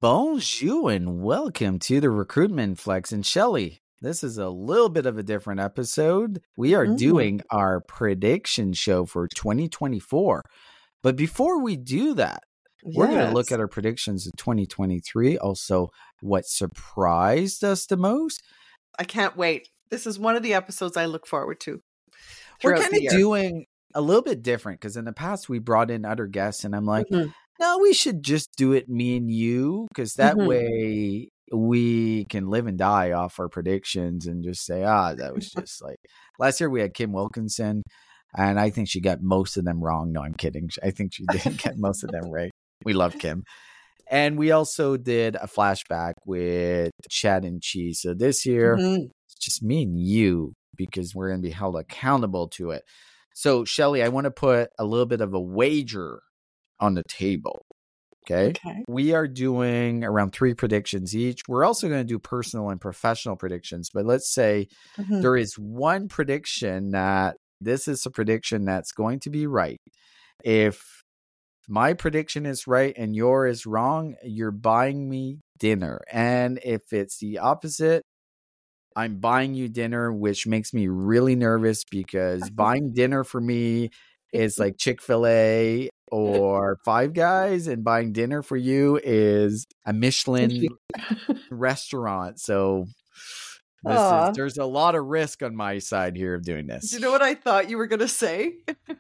Bonjour and welcome to the Recruitment Flex. And Shelly, this is a little bit of a different episode. We are doing our prediction show for 2024. But before we do that, we're going to look at our predictions of 2023. Also, what surprised us the most. I can't wait. This is one of the episodes I look forward to. We're kind of doing a little bit different because in the past we brought in other guests and I'm like, no, we should just do it me and you because that way we can live and die off our predictions and just say, that was just like last year we had Kim Wilkinson and I think she got most of them wrong. No, I'm kidding. I think she did get most of them right. We love Kim. And we also did a flashback with Chad and Cheese. So this year, it's just me and you because we're going to be held accountable to it. So, Shelly, I want to put a little bit of a wager on the table. Okay. We are doing around 3 predictions each. We're also going to do personal and professional predictions. But let's say there is one prediction that this is a prediction that's going to be right. If my prediction is right and yours is wrong, you're buying me dinner. And if it's the opposite, I'm buying you dinner, which makes me really nervous because buying dinner for me is like Chick-fil-A or Five Guys, and buying dinner for you is a Michelin restaurant. So there's a lot of risk on my side here of doing this. Do you know what I thought you were going to say?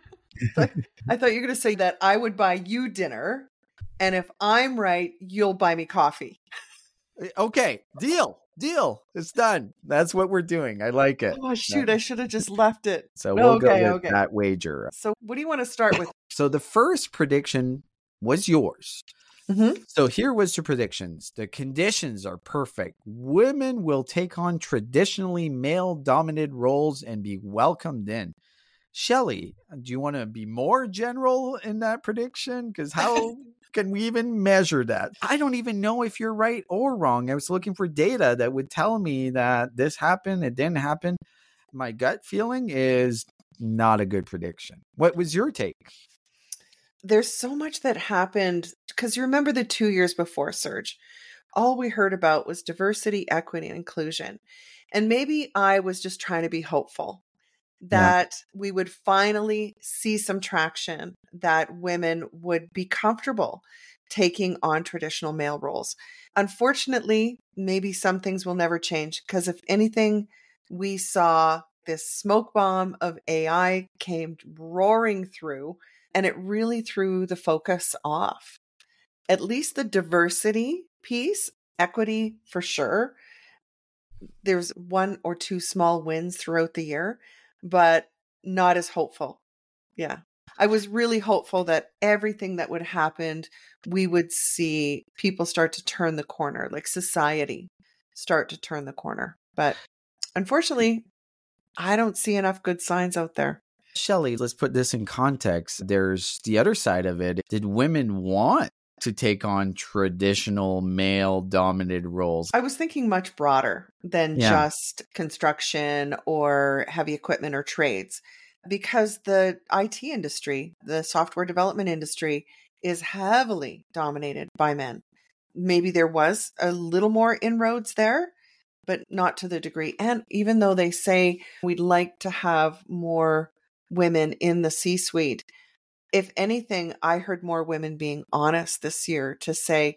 I thought you were going to say that I would buy you dinner, and if I'm right, you'll buy me coffee. Okay, deal. It's done. That's what we're doing. I like it. Oh, shoot. I should have just left it. So we'll go with that wager. So what do you want to start with? So the first prediction was yours. So here was the predictions. The conditions are perfect. Women will take on traditionally male-dominated roles and be welcomed in. Shelly, do you want to be more general in that prediction? Because how can we even measure that? I don't even know if you're right or wrong. I was looking for data that would tell me that this happened, it didn't happen. My gut feeling is not a good prediction. What was your take? There's so much that happened because you remember the 2 years before Surge. All we heard about was diversity, equity, and inclusion. And maybe I was just trying to be hopeful that we would finally see some traction, that women would be comfortable taking on traditional male roles. Unfortunately, maybe some things will never change because if anything, we saw this smoke bomb of AI came roaring through and it really threw the focus off. At least the diversity piece, equity for sure. There's 1 or 2 small wins throughout the year, but not as hopeful. Yeah. I was really hopeful that everything that would happen, we would see people start to turn the corner, like society start to turn the corner. But unfortunately, I don't see enough good signs out there. Shelly, let's put this in context. There's the other side of it. Did women want to take on traditional male-dominated roles? I was thinking much broader than just construction or heavy equipment or trades, because the IT industry, the software development industry, is heavily dominated by men. Maybe there was a little more inroads there, but not to the degree. And even though they say we'd like to have more women in the C-suite, if anything, I heard more women being honest this year to say,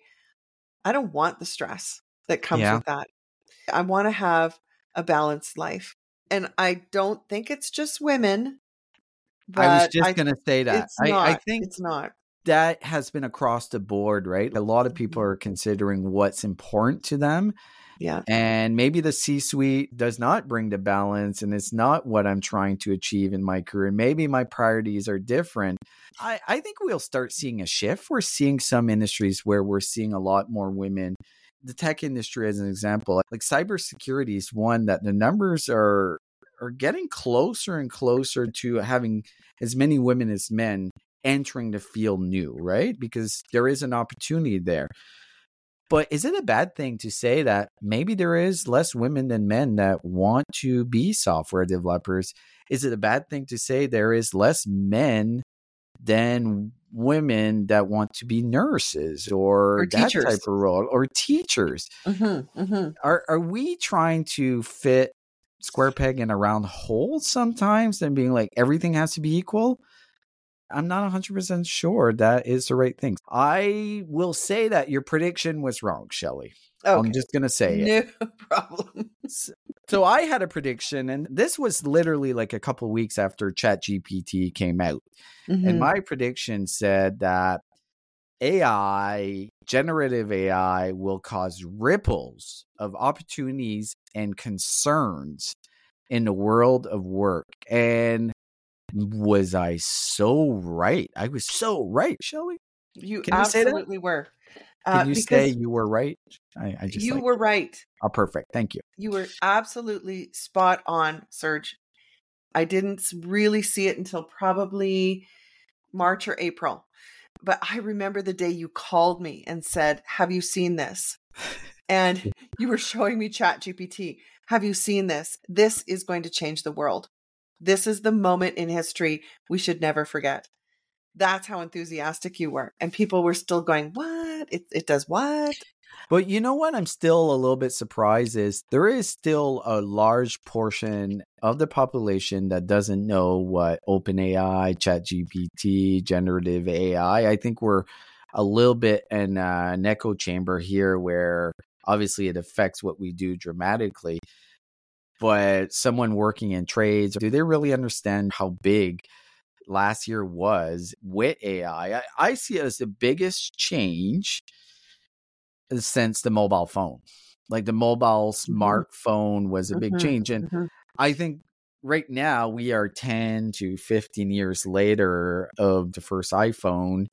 I don't want the stress that comes with that. I want to have a balanced life. And I don't think it's just women. I was just going to say that. I think it's not. That has been across the board, right? A lot of people are considering what's important to them. Yeah. And maybe the C-suite does not bring the balance and it's not what I'm trying to achieve in my career. Maybe my priorities are different. I think we'll start seeing a shift. We're seeing some industries where we're seeing a lot more women. The tech industry, as an example, like cybersecurity is one that the numbers are getting closer and closer to having as many women as men entering the field new, right? Because there is an opportunity there. But is it a bad thing to say that maybe there is less women than men that want to be software developers? Is it a bad thing to say there is less men than women that want to be nurses or that teachers. type of role, or teachers. Are we trying to fit square peg in a round hole sometimes and being like everything has to be equal? I'm not 100% sure that is the right thing. I will say that your prediction was wrong, Shelley. Okay. I'm just going to say it. No problem. So I had a prediction, and this was literally like a couple of weeks after ChatGPT came out. And my prediction said that generative AI, will cause ripples of opportunities and concerns in the world of work. And was I so right? I was so right, Shelley. You absolutely were. Can you say you were right? I just were right. Oh, perfect. Thank you. You were absolutely spot on, Serge. I didn't really see it until probably March or April. But I remember the day you called me and said, have you seen this? And you were showing me ChatGPT. Have you seen this? This is going to change the world. This is the moment in history we should never forget. That's how enthusiastic you were. And people were still going, what? It does what? But you know what I'm still a little bit surprised is there is still a large portion of the population that doesn't know what OpenAI, ChatGPT, generative AI. I think we're a little bit in an echo chamber here where obviously it affects what we do dramatically. But someone working in trades, do they really understand how big last year was with AI? I see it as the biggest change since the mobile phone. Like the mobile smartphone was a big change. And I think right now we are 10 to 15 years later of the first iPhone.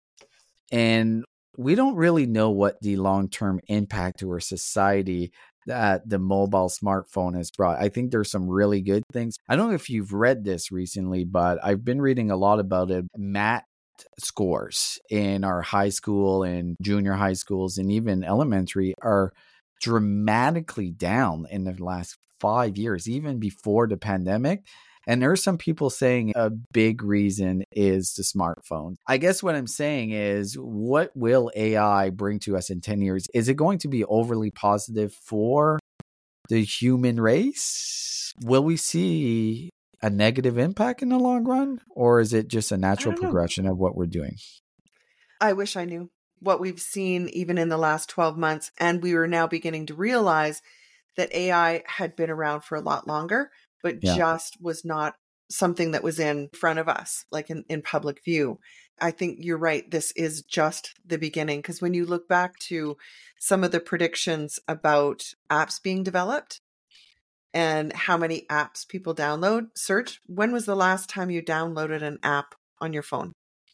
And we don't really know what the long-term impact to our society that the mobile smartphone has brought. I think there's some really good things. I don't know if you've read this recently, but I've been reading a lot about it. Math scores in our high school and junior high schools and even elementary are dramatically down in the last 5 years, even before the pandemic. And there are some people saying a big reason is the smartphone. I guess what I'm saying is, what will AI bring to us in 10 years? Is it going to be overly positive for the human race? Will we see a negative impact in the long run? Or is it just a natural progression of what we're doing? I wish I knew what we've seen even in the last 12 months. And we were now beginning to realize that AI had been around for a lot longer, but just was not something that was in front of us, like in public view. I think you're right. This is just the beginning. Because when you look back to some of the predictions about apps being developed and how many apps people download, Serge, when was the last time you downloaded an app on your phone?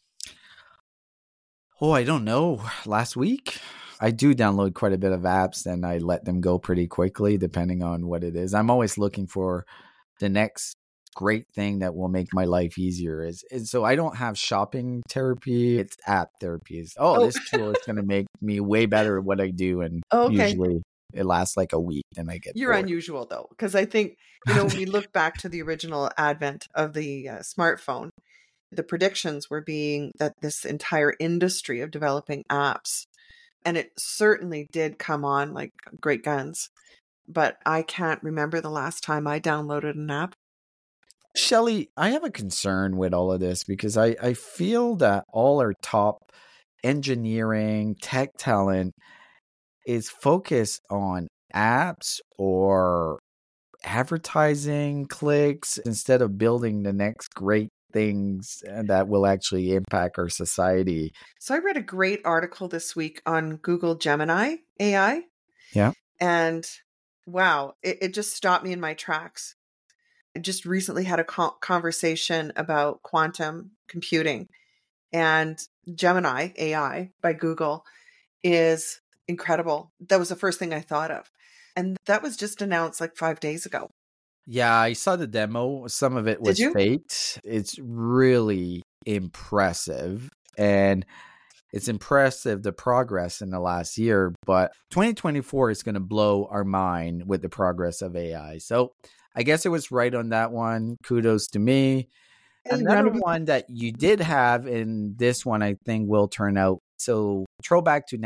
Oh, I don't know. Last week? I do download quite a bit of apps and I let them go pretty quickly depending on what it is. I'm always looking for the next great thing that will make my life easier. So I don't have shopping therapy. It's app therapy. This tool is going to make me way better at what I do. And usually it lasts like a week and I get You're bored. Unusual though, because I think, when we look back to the original advent of the smartphone, the predictions were being that this entire industry of developing apps, and it certainly did come on like great guns. But I can't remember the last time I downloaded an app. Shelley, I have a concern with all of this because I feel that all our top engineering, tech talent is focused on apps or advertising clicks instead of building the next great things that will actually impact our society. So I read a great article this week on Google Gemini AI. Yeah. And wow, it just stopped me in my tracks. I just recently had a conversation about quantum computing, and Gemini AI by Google is incredible. That was the first thing I thought of. And that was just announced like 5 days ago. Yeah, I saw the demo. Some of it was faked. It's really impressive. And it's impressive the progress in the last year, but 2024 is going to blow our mind with the progress of AI. So I guess it was right on that one. Kudos to me. another one that you did have, and this one I think will turn out. So throwback to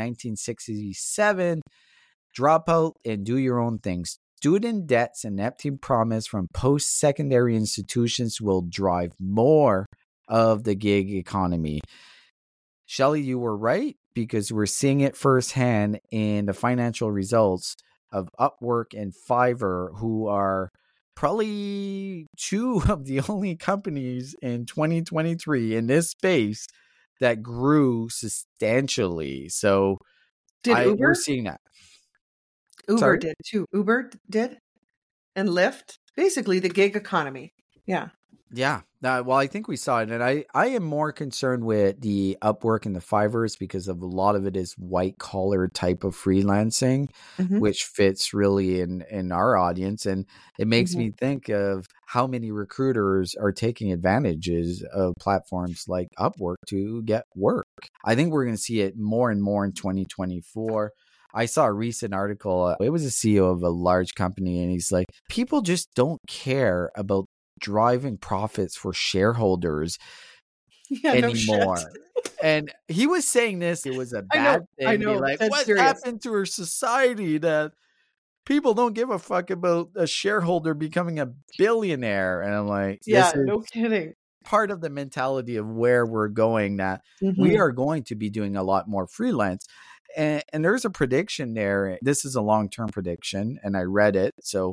1967, drop out and do your own things. Student debts and empty promise from post-secondary institutions will drive more of the gig economy. Shelley, you were right, because we're seeing it firsthand in the financial results of Upwork and Fiverr, who are probably two of the only companies in 2023 in this space that grew substantially. So we're seeing that. Uber did too. Uber did, and Lyft. Basically, the gig economy. Yeah. Yeah. Well, I think we saw it. And I am more concerned with the Upwork and the Fiverrs, because of a lot of it is white collar type of freelancing, which fits really in our audience. And it makes me think of how many recruiters are taking advantages of platforms like Upwork to get work. I think we're going to see it more and more in 2024. I saw a recent article. It was a CEO of a large company, and he's like, people just don't care about driving profits for shareholders anymore. No, and he was saying this, it was a bad thing. I know. Like, what happened to our society that people don't give a fuck about a shareholder becoming a billionaire? And I'm like, yeah, no kidding. Part of the mentality of where we're going, that we are going to be doing a lot more freelance. And there's a prediction there. This is a long-term prediction, and I read it. So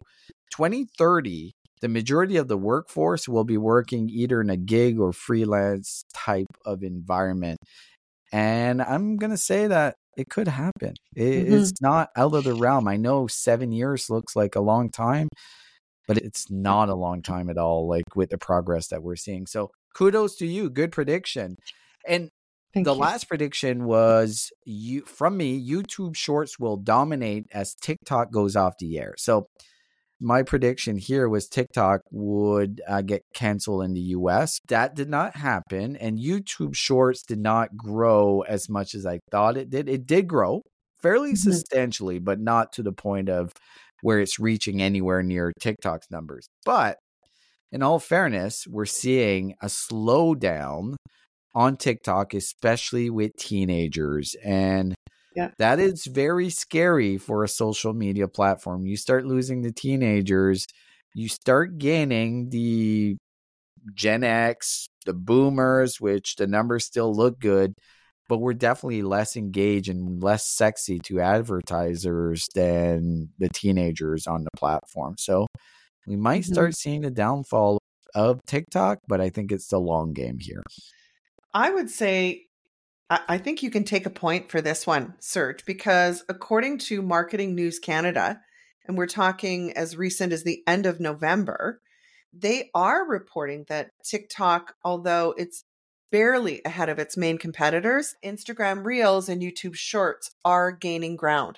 2030, the majority of the workforce will be working either in a gig or freelance type of environment. And I'm going to say that it could happen. It's not out of the realm. I know 7 years looks like a long time, but it's not a long time at all, like with the progress that we're seeing. So kudos to you. Good prediction. And Thank you. Last prediction was from me, YouTube Shorts will dominate as TikTok goes off the air. So my prediction here was TikTok would get canceled in the US. That did not happen. And YouTube Shorts did not grow as much as I thought it did. It did grow fairly substantially, but not to the point of where it's reaching anywhere near TikTok's numbers. But in all fairness, we're seeing a slowdown on TikTok, especially with teenagers. And that is very scary for a social media platform. You start losing the teenagers, you start gaining the Gen X, the boomers, which the numbers still look good, but we're definitely less engaged and less sexy to advertisers than the teenagers on the platform. So we might start seeing the downfall of TikTok, but I think it's the long game here. I would say, I think you can take a point for this one, Serge, because according to Marketing News Canada, and we're talking as recent as the end of November, they are reporting that TikTok, although it's barely ahead of its main competitors, Instagram Reels and YouTube Shorts are gaining ground.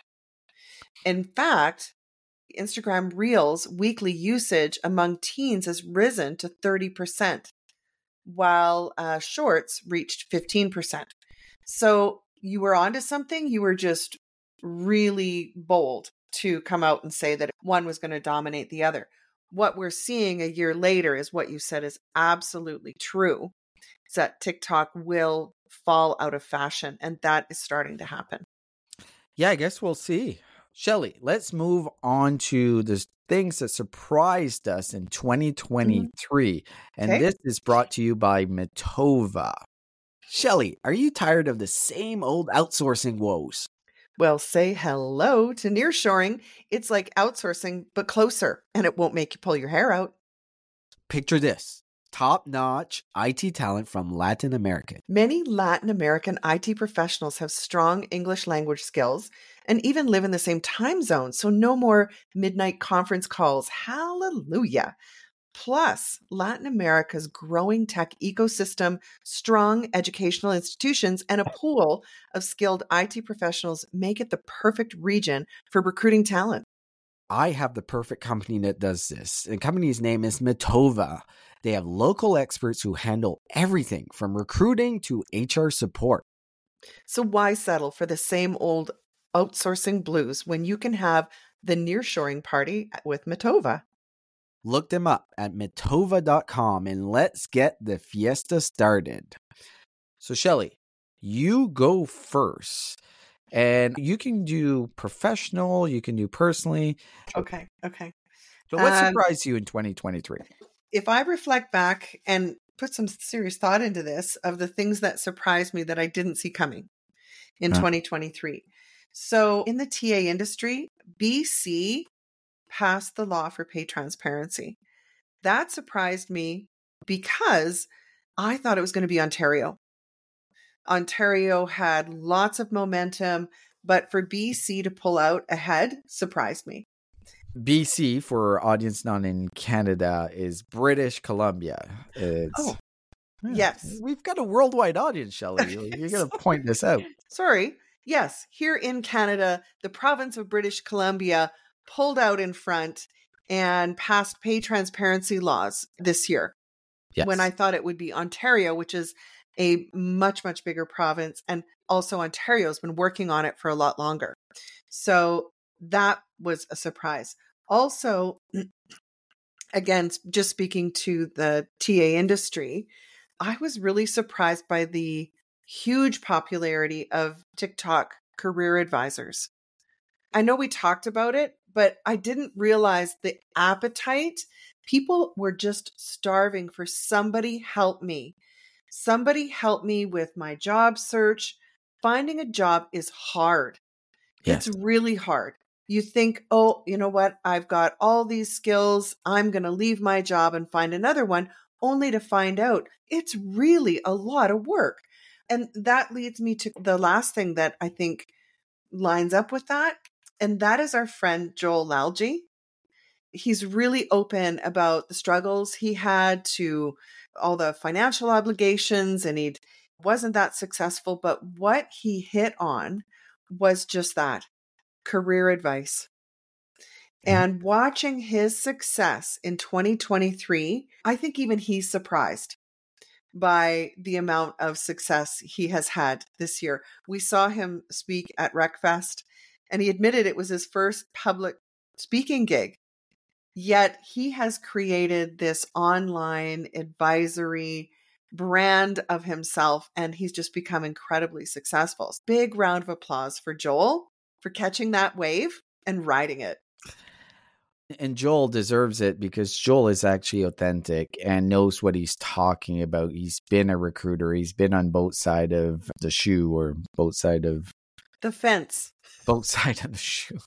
In fact, Instagram Reels weekly usage among teens has risen to 30%. While Shorts reached 15%. So you were onto something. You were just really bold to come out and say that one was going to dominate the other. What we're seeing a year later is what you said is absolutely true. Is that TikTok will fall out of fashion, and that is starting to happen. Yeah, I guess we'll see. Shelley, let's move on to the things that surprised us in 2023. And this is brought to you by Metova. Shelley, are you tired of the same old outsourcing woes? Well, say hello to nearshoring. It's like outsourcing, but closer, and it won't make you pull your hair out. Picture this. Top-notch IT talent from Latin America. Many Latin American IT professionals have strong English language skills and even live in the same time zone, so no more midnight conference calls. Hallelujah. Plus, Latin America's growing tech ecosystem, strong educational institutions, and a pool of skilled IT professionals make it the perfect region for recruiting talent. I have the perfect company that does this. The company's name is Metova. They have local experts who handle everything from recruiting to HR support. So why settle for the same old outsourcing blues when you can have the nearshoring party with Metova? Look them up at Mitova.com and let's get the fiesta started. So Shelly, you go first. And you can do professional, you can do personally. Okay. But what surprised you in 2023? If I reflect back and put some serious thought into this, of the things that surprised me that I didn't see coming in 2023. So in the TA industry, BC passed the law for pay transparency. That surprised me because I thought it was going to be Ontario. Ontario had lots of momentum, but for BC to pull out ahead surprised me. BC, for audience not in Canada, is British Columbia. Yes. We've got a worldwide audience, Shelley. You're going to point this out. Sorry. Yes. Here in Canada, the province of British Columbia pulled out in front and passed pay transparency laws this year. Yes. When I thought it would be Ontario, which is a much, much bigger province. And also Ontario's been working on it for a lot longer. So that was a surprise. Also, again, just speaking to the TA industry, I was really surprised by the huge popularity of TikTok career advisors. I know we talked about it, but I didn't realize the appetite. People were just starving for somebody help me. Somebody help me with my job search. Finding a job is hard. Yes. It's really hard. You think, oh, you know what? I've got all these skills. I'm going to leave my job and find another one, only to find out it's really a lot of work. And that leads me to the last thing that I think lines up with that. And that is our friend Joel Lalgee. He's really open about the struggles he had, to all the financial obligations, and he wasn't that successful. But what he hit on was just that career advice. And watching his success in 2023, I think even he's surprised by the amount of success he has had this year. We saw him speak at RecFest, and he admitted it was his first public speaking gig. Yet he has created this online advisory brand of himself, and he's just become incredibly successful. Big round of applause for Joel for catching that wave and riding it. And Joel deserves it, because Joel is actually authentic and knows what he's talking about. He's been a recruiter. He's been on both sides of the shoe, or both sides of the fence. Both sides of the shoe.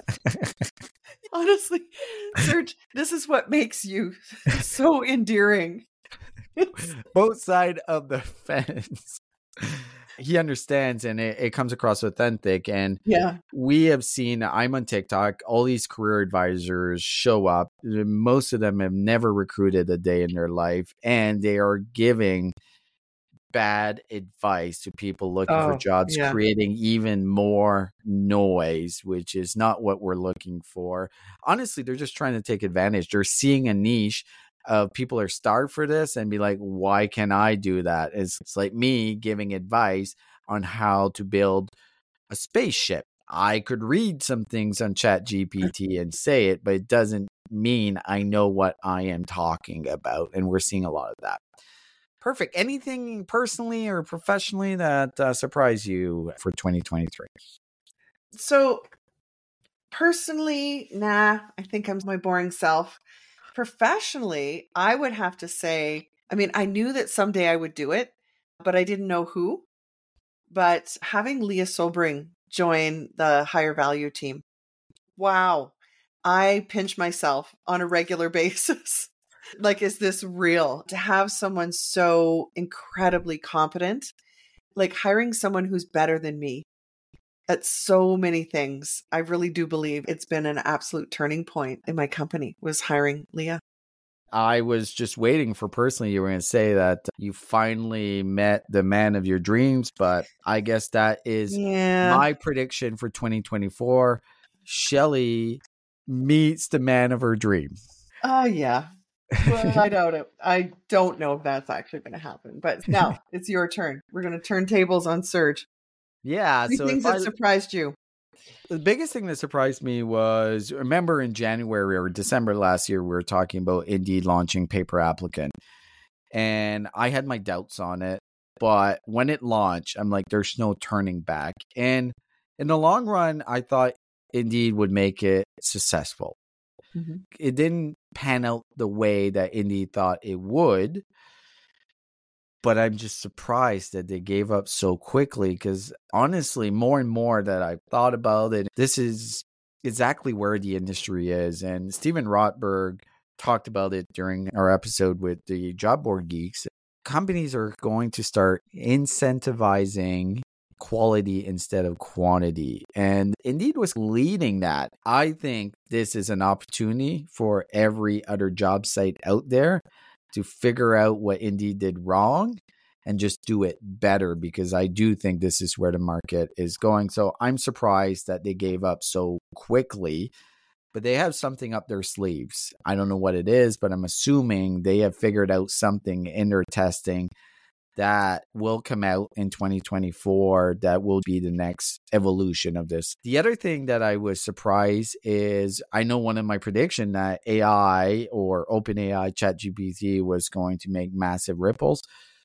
Honestly, Serge, this is what makes you so endearing. Both sides of the fence. He understands, and it comes across authentic. And we have seen, I'm on TikTok, all these career advisors show up. Most of them have never recruited a day in their life, and they are giving bad advice to people looking for jobs, creating even more noise, which is not what we're looking for. Honestly, they're just trying to take advantage. They're seeing a niche of people are starved for this and be like, why can I do that? It's like me giving advice on how to build a spaceship. I could read some things on ChatGPT and say it, but it doesn't mean I know what I am talking about. And we're seeing a lot of that. Perfect. Anything personally or professionally that surprised you for 2023? So personally, I think I'm my boring self. Professionally, I would have to say, I knew that someday I would do it, but I didn't know who. But having Leah Sobring join the higher value team, wow, I pinch myself on a regular basis. Like, is this real? To have someone so incredibly competent, like hiring someone who's better than me at so many things. I really do believe it's been an absolute turning point in my company, was hiring Leah. I was just waiting for personally you were going to say that you finally met the man of your dreams, but I guess that is my prediction for 2024. Shelley meets the man of her dreams. Oh, yeah. Well, I doubt it. I don't know if that's actually going to happen, but now it's your turn. We're going to turn tables on Serge. Yeah. Three things that surprised you. The biggest thing that surprised me was, remember in January or December last year, we were talking about Indeed launching Paper Applicant. And I had my doubts on it. But when it launched, I'm like, there's no turning back. And in the long run, I thought Indeed would make it successful. Mm-hmm. It didn't pan out the way that Indeed thought it would. But I'm just surprised that they gave up so quickly, because honestly, more and more that I've thought about it, this is exactly where the industry is. And Steven Rotberg talked about it during our episode with the Job Board Geeks. Companies are going to start incentivizing quality instead of quantity. And Indeed was leading that. I think this is an opportunity for every other job site out there to figure out what Indeed did wrong and just do it better, because I do think this is where the market is going. So I'm surprised that they gave up so quickly, but they have something up their sleeves. I don't know what it is, but I'm assuming they have figured out something in their testing that will come out in 2024 that will be the next evolution of this. The other thing that I was surprised is, I know one of my predictions that AI or OpenAI ChatGPT was going to make massive ripples.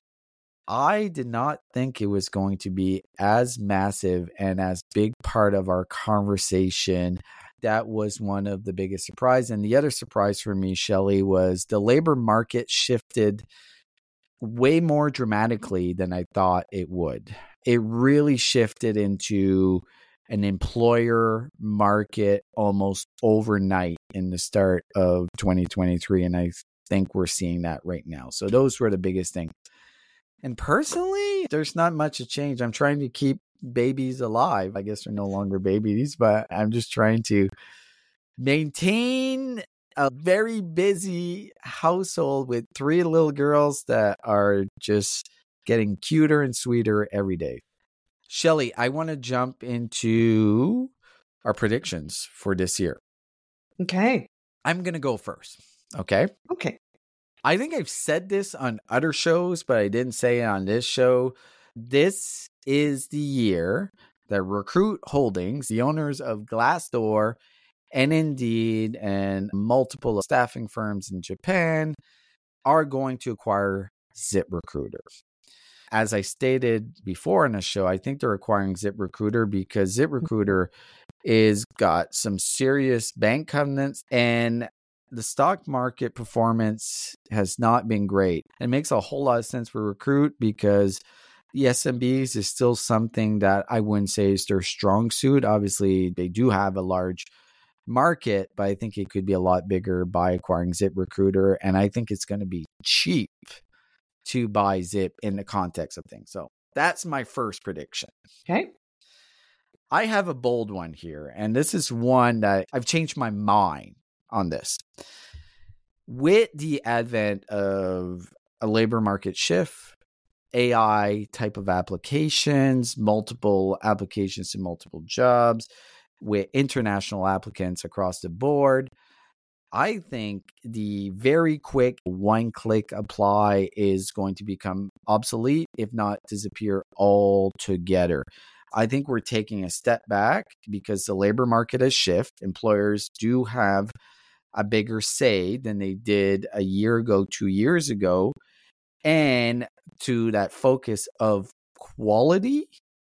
I did not think it was going to be as massive and as big part of our conversation. That was one of the biggest surprises. And the other surprise for me, Shelley, was the labor market shifted way more dramatically than I thought it would. It really shifted into an employer market almost overnight in the start of 2023. And I think we're seeing that right now. So those were the biggest things. And personally, there's not much to change. I'm trying to keep babies alive. I guess they're no longer babies, but I'm just trying to maintain a very busy household with 3 little girls that are just getting cuter and sweeter every day. Shelley, I want to jump into our predictions for this year. Okay. I'm going to go first. Okay. Okay. I think I've said this on other shows, but I didn't say it on this show. This is the year that Recruit Holdings, the owners of Glassdoor and Indeed and multiple staffing firms in Japan, are going to acquire ZipRecruiter. As I stated before in the show, I think they're acquiring ZipRecruiter because ZipRecruiter is got some serious bank covenants, and the stock market performance has not been great. It makes a whole lot of sense for Recruit because the SMBs is still something that I wouldn't say is their strong suit. Obviously, they do have a large market, but I think it could be a lot bigger by acquiring ZipRecruiter. And I think it's going to be cheap to buy Zip in the context of things. So that's my first prediction. Okay. I have a bold one here, and this is one that I've changed my mind on this. With the advent of a labor market shift, AI type of applications, multiple applications to multiple jobs, with international applicants across the board, I think the very quick one-click apply is going to become obsolete, if not disappear altogether. I think we're taking a step back because the labor market has shifted. Employers do have a bigger say than they did a year ago, 2 years ago. And to that focus of quality,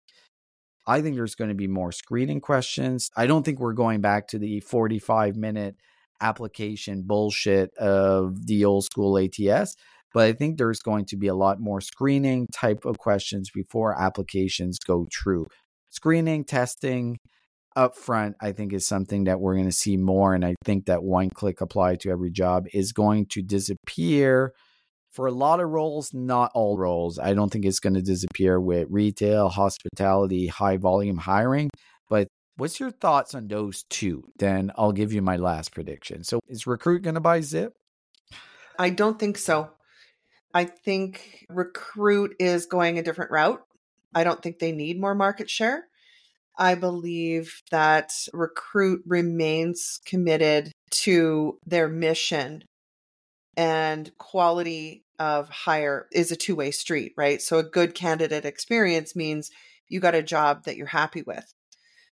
I think there's going to be more screening questions. I don't think we're going back to the 45-minute application bullshit of the old school ATS, but I think there's going to be a lot more screening type of questions before applications go through. Screening, testing upfront, I think is something that we're going to see more. And I think that one-click apply to every job is going to disappear for a lot of roles, not all roles. I don't think it's going to disappear with retail, hospitality, high volume hiring. But what's your thoughts on those two? Then I'll give you my last prediction. So is Recruit going to buy Zip? I don't think so. I think Recruit is going a different route. I don't think they need more market share. I believe that Recruit remains committed to their mission, and quality of hire is a two-way street, right? So a good candidate experience means you got a job that you're happy with.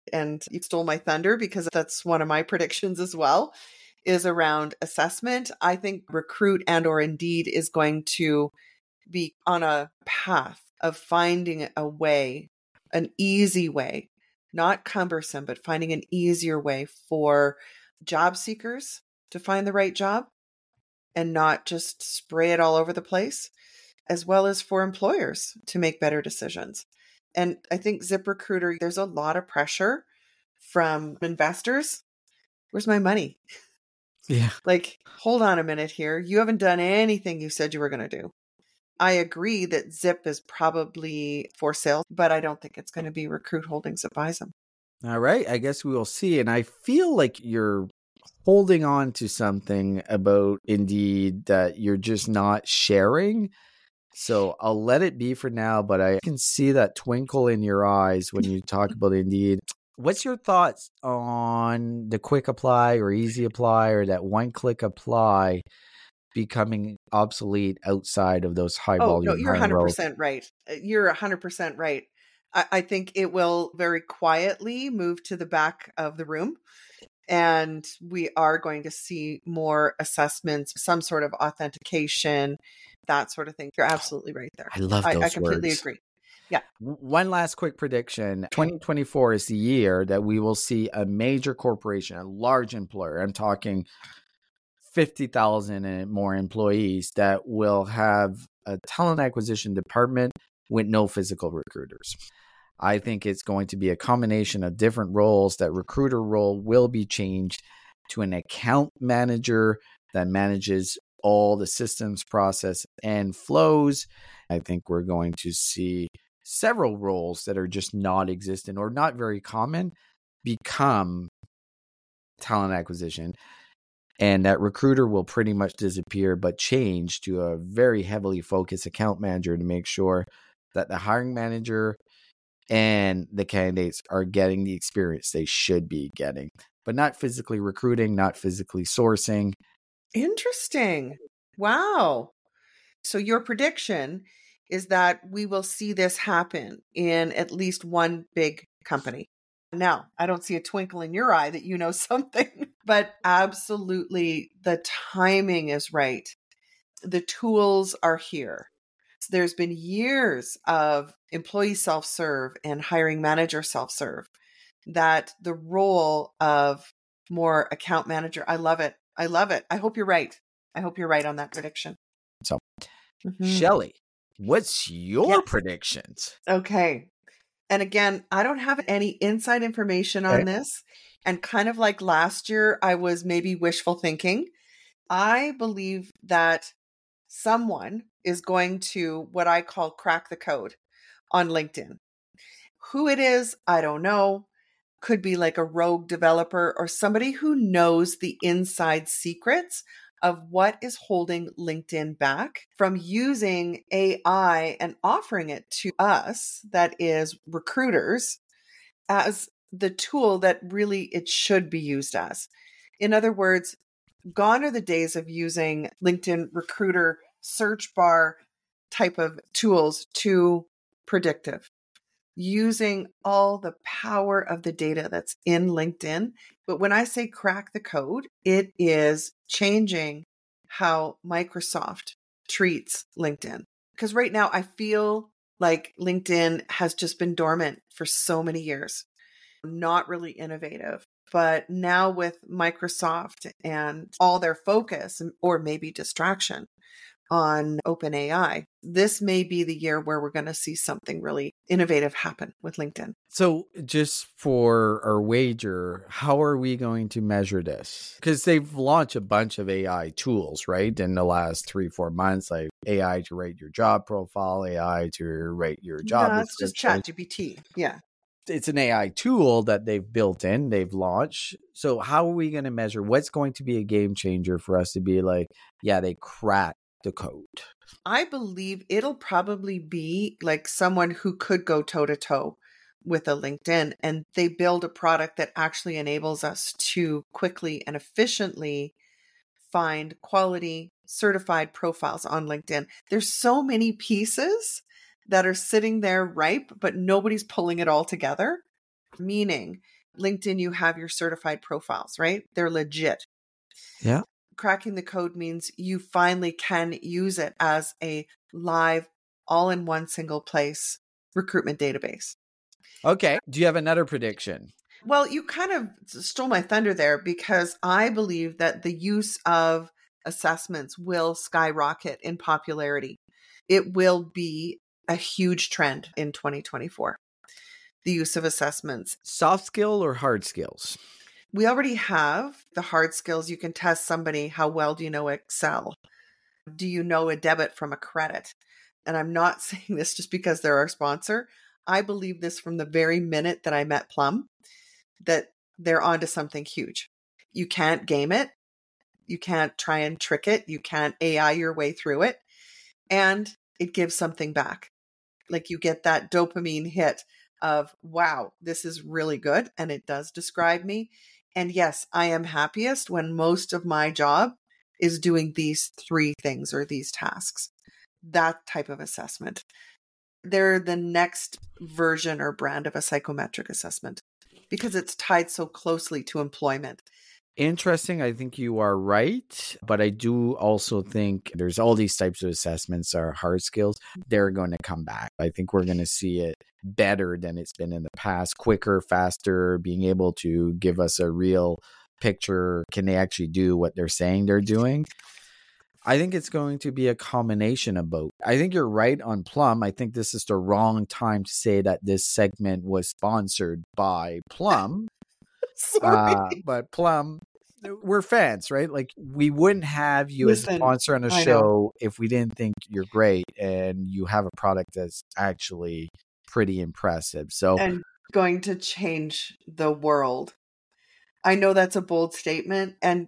and you stole my thunder because that's one of my predictions as well, is around assessment. I think Recruit and or Indeed is going to be on a path of finding a way, an easy way, not cumbersome, but finding an easier way for job seekers to find the right job and not just spray it all over the place, as well as for employers to make better decisions. And I think ZipRecruiter, there's a lot of pressure from investors. Where's my money? Yeah. Like, hold on a minute here. You haven't done anything you said you were going to do. I agree that Zip is probably for sale, but I don't think it's going to be Recruit Holdings that buys them. All right. I guess we will see. And I feel like you're holding on to something about Indeed that you're just not sharing. So I'll let it be for now, but I can see that twinkle in your eyes when you talk about Indeed. What's your thoughts on the quick apply or easy apply or that one-click apply becoming obsolete outside of those high volume? No, you're 100% right. You're 100% right. I think it will very quietly move to the back of the room. And we are going to see more assessments, some sort of authentication, that sort of thing. You're absolutely right there. I love those I completely words. agree. Yeah. One last quick prediction. 2024 is the year that we will see a major corporation, a large employer, I'm talking 50,000 and more employees, that will have a talent acquisition department with no physical recruiters. I think it's going to be a combination of different roles. That recruiter role will be changed to an account manager that manages all the systems, process, and flows. I think we're going to see several roles that are just not existent or not very common become talent acquisition. And that recruiter will pretty much disappear, but change to a very heavily focused account manager to make sure that the hiring manager and the candidates are getting the experience they should be getting, but not physically recruiting, not physically sourcing. Interesting. Wow. So your prediction is that we will see this happen in at least one big company. Now, I don't see a twinkle in your eye that you know something, but absolutely the timing is right. The tools are here. There's been years of employee self-serve and hiring manager self-serve, that the role of more account manager, I love it. I love it. I hope you're right. I hope you're right on that prediction. So, Shelley, what's your predictions? Okay. And again, I don't have any inside information on this. And kind of like last year, I was maybe wishful thinking. I believe that someone is going to, what I call, crack the code on LinkedIn. Who it is, I don't know. Could be like a rogue developer or somebody who knows the inside secrets of what is holding LinkedIn back from using AI and offering it to us, that is recruiters, as the tool that really it should be used as. In other words, gone are the days of using LinkedIn recruiter search bar type of tools to predictive, using all the power of the data that's in LinkedIn. But when I say crack the code, it is changing how Microsoft treats LinkedIn. Because right now I feel like LinkedIn has just been dormant for so many years, not really innovative. But now with Microsoft and all their focus, or maybe distraction, on OpenAI, this may be the year where we're going to see something really innovative happen with LinkedIn. So just for our wager, how are we going to measure this? Because they've launched a bunch of AI tools, right? In the last 3-4 months, like AI to write your job profile, AI to write your job. No, it's just ChatGPT. Yeah. It's an AI tool that they've built in, they've launched. So how are we going to measure what's going to be a game changer for us to be like, yeah, they cracked the code? I believe it'll probably be like someone who could go toe to toe with a LinkedIn, and they build a product that actually enables us to quickly and efficiently find quality certified profiles on LinkedIn. There's so many pieces that are sitting there ripe, but nobody's pulling it all together. Meaning LinkedIn, you have your certified profiles, right? They're legit. Yeah. Cracking the code means you finally can use it as a live, all in one single place recruitment database. Okay. Do you have another prediction? Well, you kind of stole my thunder there, because I believe that the use of assessments will skyrocket in popularity. It will be a huge trend in 2024. The use of assessments. Soft skill or hard skills? We already have the hard skills. You can test somebody. How well do you know Excel? Do you know a debit from a credit? And I'm not saying this just because they're our sponsor. I believe this from the very minute that I met Plum, that they're onto something huge. You can't game it. You can't try and trick it. You can't AI your way through it. And it gives something back. Like you get that dopamine hit of, wow, this is really good. And it does describe me. And yes, I am happiest when most of my job is doing these 3 things or these tasks. That type of assessment. They're the next version or brand of a psychometric assessment because it's tied so closely to employment. Interesting. I think you are right. But I do also think there's all these types of assessments are hard skills. They're going to come back. I think we're going to see it better than it's been in the past, quicker, faster, being able to give us a real picture. Can they actually do what they're saying they're doing? I think it's going to be a combination of both. I think you're right on Plum. I think this is the wrong time to say that this segment was sponsored by Plum. Sorry. But Plum, we're fans, right? Like we wouldn't have you as a sponsor on a show if we didn't think you're great and you have a product that's actually pretty impressive. So and going to change the world. I know that's a bold statement. And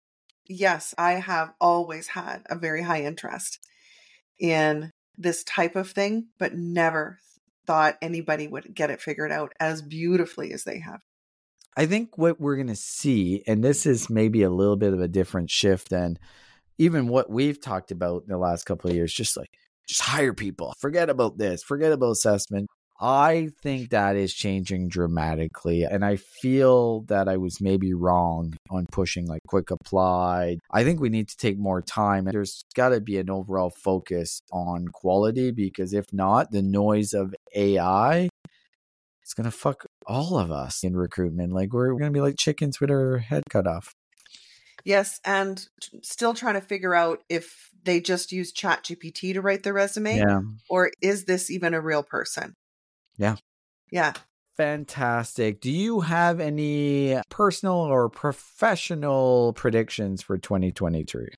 yes, I have always had a very high interest in this type of thing, but never thought anybody would get it figured out as beautifully as they have. I think what we're going to see, and this is maybe a little bit of a different shift than even what we've talked about in the last couple of years, just hire people, forget about this, forget about assessment. I think that is changing dramatically. And I feel that I was maybe wrong on pushing like quick apply. I think we need to take more time. There's got to be an overall focus on quality, because if not, the noise of AI, it's going to fuck all of us in recruitment. Like we're going to be like chickens with our head cut off. Yes. And still trying to figure out if they just use ChatGPT to write their resume, or is this even a real person? Yeah. Yeah. Fantastic. Do you have any personal or professional predictions for 2023?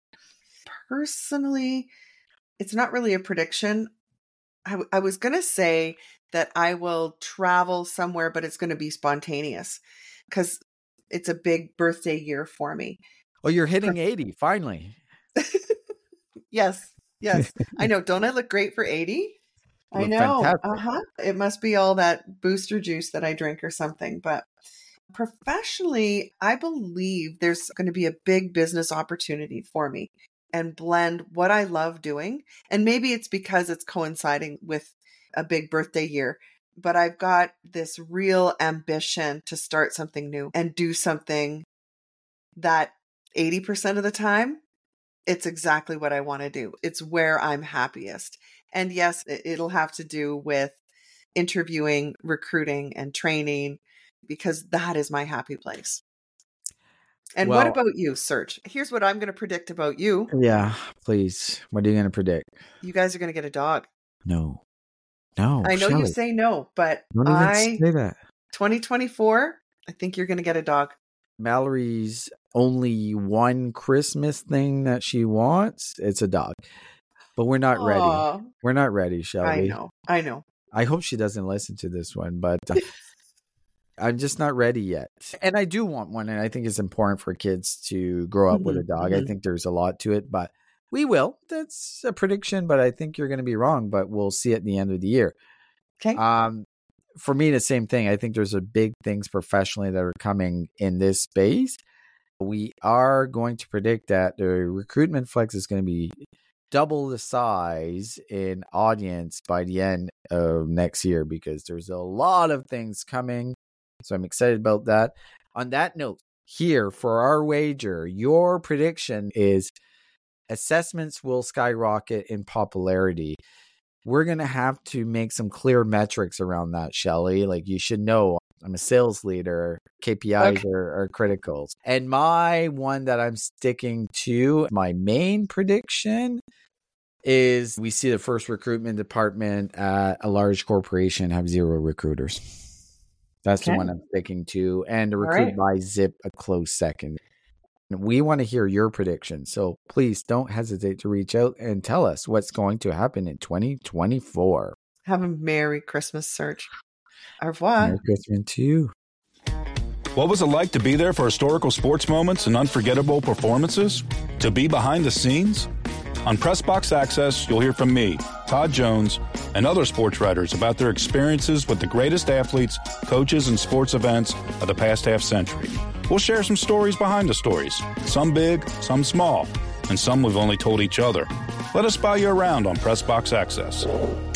Personally, it's not really a prediction. I was going to say that I will travel somewhere, but it's going to be spontaneous because it's a big birthday year for me. Oh, you're hitting 80, finally. Yes. I know. Don't I look great for 80? I know. It must be all that booster juice that I drink or something. But professionally, I believe there's going to be a big business opportunity for me and blend what I love doing. And maybe it's because it's coinciding with a big birthday year, but I've got this real ambition to start something new and do something that 80% of the time, it's exactly what I want to do. It's where I'm happiest. And yes, it'll have to do with interviewing, recruiting, and training, because that is my happy place. And what about you, Serge? Here's what I'm going to predict about you. Yeah, please. What are you going to predict? You guys are going to get a dog. No. I know you say no, but don't even say that. 2024, I think you're going to get a dog. Mallory's only one Christmas thing that she wants, it's a dog. But we're not ready. We're not ready, Shelby. I know. I hope she doesn't listen to this one, but I'm just not ready yet. And I do want one, and I think it's important for kids to grow up with a dog. I think there's a lot to it, but we will. That's a prediction, but I think you're going to be wrong, but we'll see at the end of the year. Okay. For me, the same thing. I think there's a big things professionally that are coming in this space. We are going to predict that the Recruitment Flex is going to be double the size in audience by the end of next year, because there's a lot of things coming. So I'm excited about that. On that note, here for our wager, your prediction is assessments will skyrocket in popularity. We're going to have to make some clear metrics around that, Shelley. Like, you should know I'm a sales leader. KPIs are criticals. And my one that I'm sticking to, my main prediction is we see the first recruitment department at a large corporation have 0 recruiters. That's the one I'm sticking to. And the recruit by Zip a close second. We want to hear your prediction. So please don't hesitate to reach out and tell us what's going to happen in 2024. Have a Merry Christmas, Serge. Au revoir. Merry Christmas to you. What was it like to be there for historical sports moments and unforgettable performances? To be behind the scenes? On Pressbox Access, you'll hear from me, Todd Jones, and other sports writers about their experiences with the greatest athletes, coaches, and sports events of the past half century. We'll share some stories behind the stories, some big, some small, and some we've only told each other. Let us buy you around on Pressbox Access.